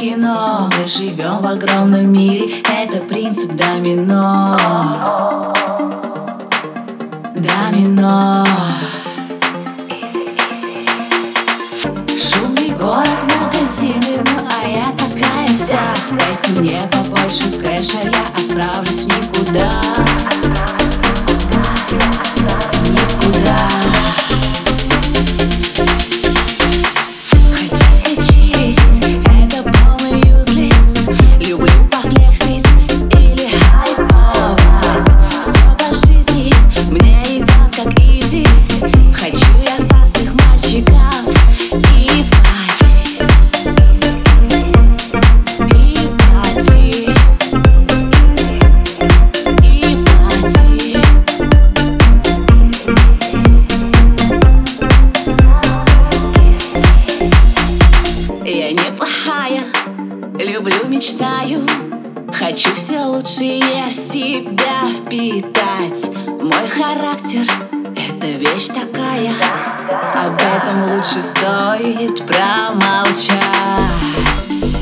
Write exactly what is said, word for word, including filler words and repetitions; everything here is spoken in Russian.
кино. Мы живем в огромном мире, это принцип домино. Домино. Шумный город, магазины, ну а я такая вся. Дайте мне побольше кэша, я отправлюсь в никуда. Никуда. Я неплохая, люблю, мечтаю, хочу все лучшее в себя впитать. Мой характер — это вещь такая, об этом лучше стоит промолчать.